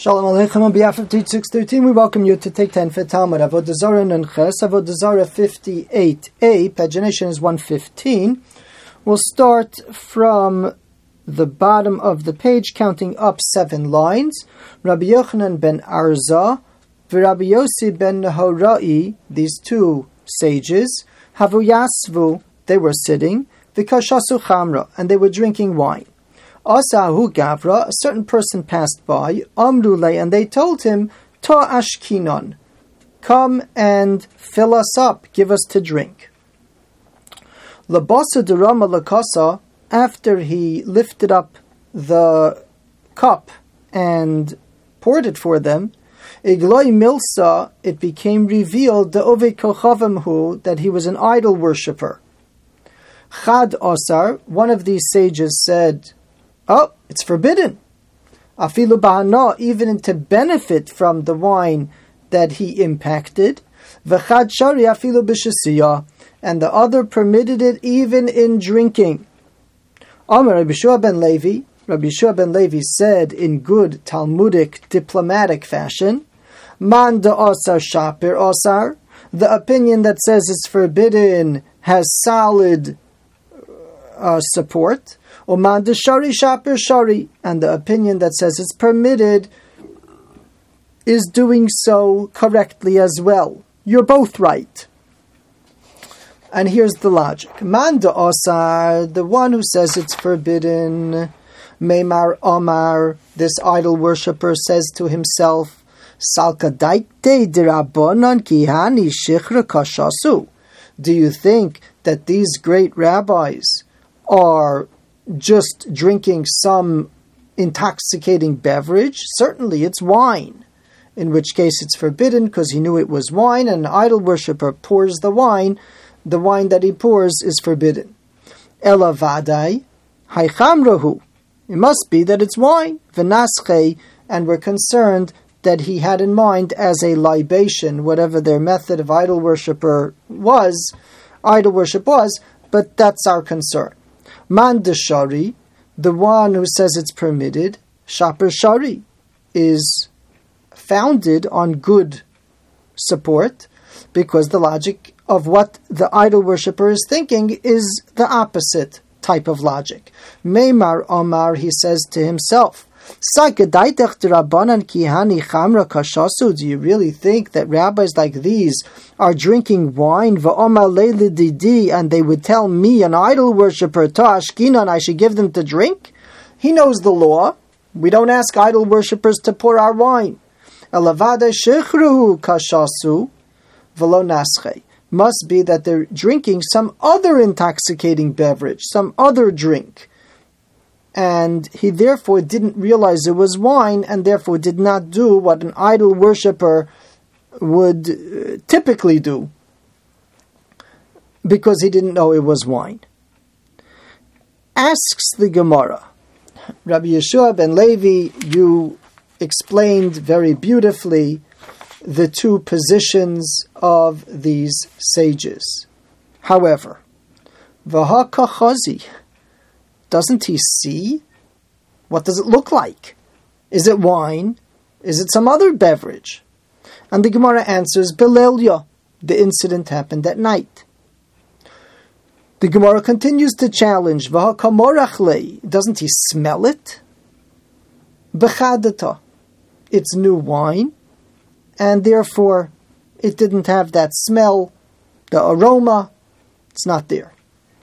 Shalom Aleichem. On behalf of Teach 613, we welcome you to take 10 for Talmud. Avodah Zarah Nunches, Avodah Zarah 58a, pagination is 115. We'll start from the bottom of the page, counting up 7 lines. Rabbi Yochanan ben Arza, Rabbi Yossi ben Nehorai, these two sages, Havu Yasvu, they were sitting, Vikashasu Chamra, and they were drinking wine. Asahu Gavra, a certain person passed by, Amrule, and they told him, Ta Ashkinon, come and fill us up, give us to drink. Labasa Durama Lakasa, after he lifted up the cup and poured it for them, Igloi Milsa, it became revealed, the Ove Kochavimhu, that he was an idol worshipper. Chad Osar, one of these sages said, oh, it's forbidden. Afilu ba'ana, even to benefit from the wine that he impacted. V'chad shari afilu b'shesiyah, and the other permitted it even in drinking. Amar Rabbi Yeshua ben Levi, Rabbi Yeshua ben Levi said in good Talmudic diplomatic fashion, Man da osar shapir osar, the opinion that says it's forbidden has solid support. Oman de shari shapir shari, and the opinion that says it's permitted is doing so correctly as well. You're both right. And here's the logic. Man de osar, the one who says it's forbidden, Meimar Omar, this idol worshipper says to himself, Salkadaite dirabonan kihani shichra kashasu. Do you think that these great rabbis are just drinking some intoxicating beverage? Certainly it's wine, in which case it's forbidden because he knew it was wine, and an idol worshipper pours the wine that he pours is forbidden. Ela vadai haichamrahu, it must be that it's wine, v'naschei, and we're concerned that he had in mind as a libation, whatever their method of idol worship was, but that's our concern. Man de shari, the one who says it's permitted, shaper shari, is founded on good support, because the logic of what the idol worshipper is thinking is the opposite type of logic. Meimar Omar, he says to himself, do you really think that rabbis like these are drinking wine, and they would tell me, an idol worshipper, ta'ashkinan, I should give them to drink? He knows the law. We don't ask idol worshippers to pour our wine. Must be that they're drinking some other intoxicating beverage, some other drink. And he therefore didn't realize it was wine, and therefore did not do what an idol worshipper would typically do, because he didn't know it was wine. Asks the Gemara, Rabbi Yeshua ben Levi, you explained very beautifully the two positions of these sages. However, v'hakachazi, doesn't he see? What does it look like? Is it wine? Is it some other beverage? And the Gemara answers, Belelya, the incident happened at night. The Gemara continues to challenge, V'hakamorachle, doesn't he smell it? Bechadata, it's new wine, and therefore it didn't have that smell, the aroma, it's not there.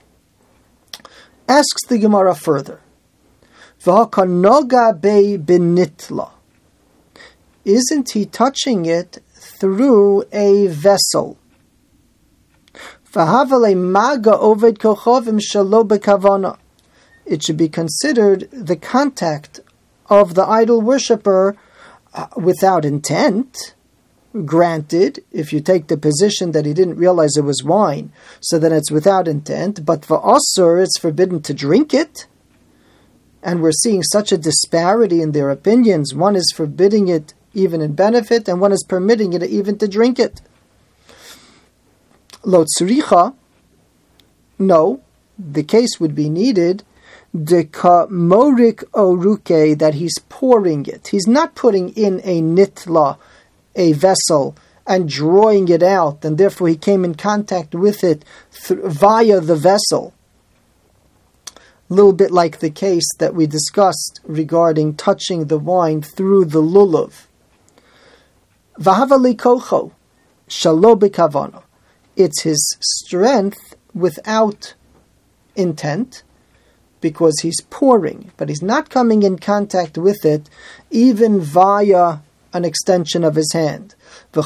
Asks the Gemara further, V'hakanoga bei benitla, isn't he touching it through a vessel? V'havale maga oved kochavim shalo bekavana, it should be considered the contact of the idol worshipper without intent. Granted, if you take the position that he didn't realize it was wine, so then it's without intent, but for Asur, it's forbidden to drink it. And we're seeing such a disparity in their opinions. One is forbidding it even in benefit, and one is permitting it even to drink it. Lo tzricha, no, the case would be needed Deka morik oruke, that he's pouring it. He's not putting in a nitla, a vessel, and drawing it out, and therefore he came in contact with it via the vessel. A little bit like the case that we discussed regarding touching the wine through the lulav. V'havali kocho, shalo b'kavana. It's his strength without intent, because he's pouring, but he's not coming in contact with it, even via an extension of his hand. And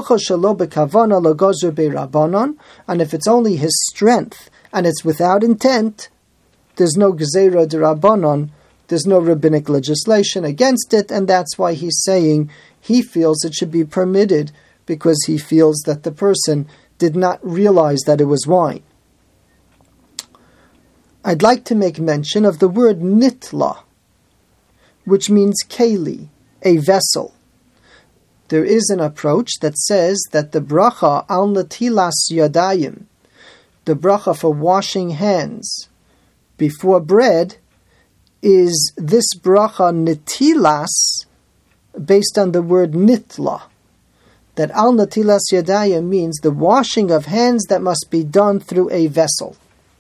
if it's only his strength, and it's without intent, there's no Gzeira de Rabbanon, there's no rabbinic legislation against it, and that's why he's saying he feels it should be permitted, because he feels that the person did not realize that it was wine. I'd like to make mention of the word nitla, which means keli, a vessel. There is an approach that says that the bracha al natilas yadayim, the bracha for washing hands before bread, is this bracha nitilas based on the word nitla. That al natilas yadayim means the washing of hands that must be done through a vessel.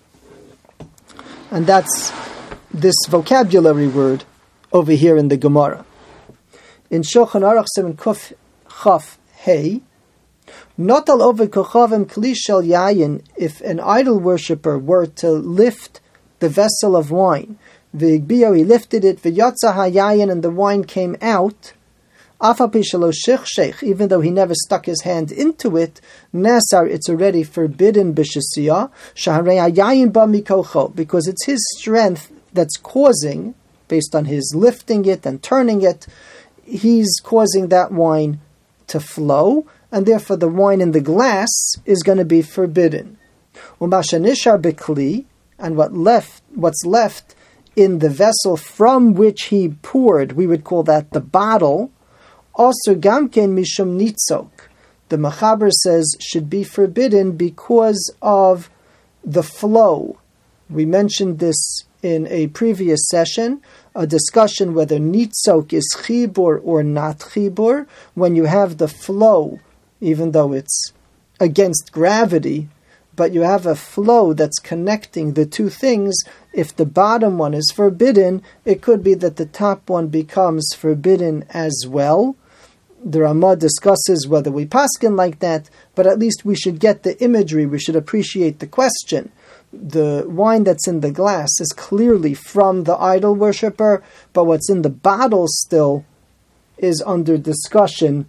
And that's this vocabulary word over here in the Gemara. In Shulchan Aruch Siman Kuf Chaf Hey, not al over kochavim kli shel yayin, if an idol worshipper were to lift the vessel of wine, v'igbiyo, he lifted it, v'yatza hayayin, and the wine came out, afapi shelo shech, even though he never stuck his hand into it, nasar, it's already forbidden b'shesiyah, shaharei hayayin ba mikocho, because it's his strength that's causing, based on his lifting it and turning it, he's causing that wine to flow, and therefore the wine in the glass is going to be forbidden. Umashanishar bekli, and what's left in the vessel from which he poured, we would call that the bottle, also gamken mishum nitzok, the Mechaber says should be forbidden because of the flow. We mentioned this in a previous session, a discussion whether nitzok is chibur or not chibur. When you have the flow, even though it's against gravity, but you have a flow that's connecting the two things, if the bottom one is forbidden, it could be that the top one becomes forbidden as well. The Ramah discusses whether we paskin like that, but at least we should get the imagery, we should appreciate the question. The wine that's in the glass is clearly from the idol worshipper, but what's in the bottle still is under discussion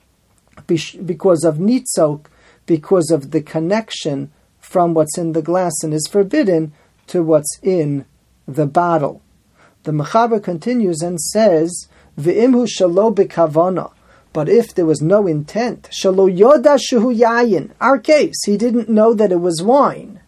because of nitzok, because of the connection from what's in the glass and is forbidden to what's in the bottle. The Mechaber continues and says, V'imhu shalo b'kavana, but if there was no intent, shalo yoda shehu yayin, our case, he didn't know that it was wine.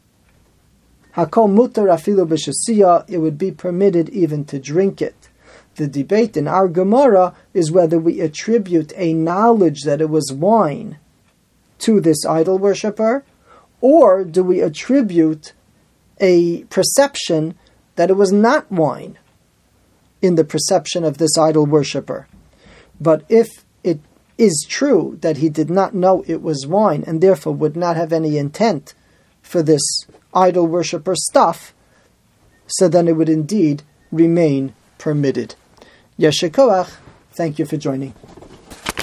Hakol mutar afilu b'shesiyah, it would be permitted even to drink it. The debate in our Gemara is whether we attribute a knowledge that it was wine to this idol worshipper, or do we attribute a perception that it was not wine in the perception of this idol worshipper. But if it is true that he did not know it was wine and therefore would not have any intent for this idol worshipper stuff, so then it would indeed remain permitted. Yeshe koach, thank you for joining.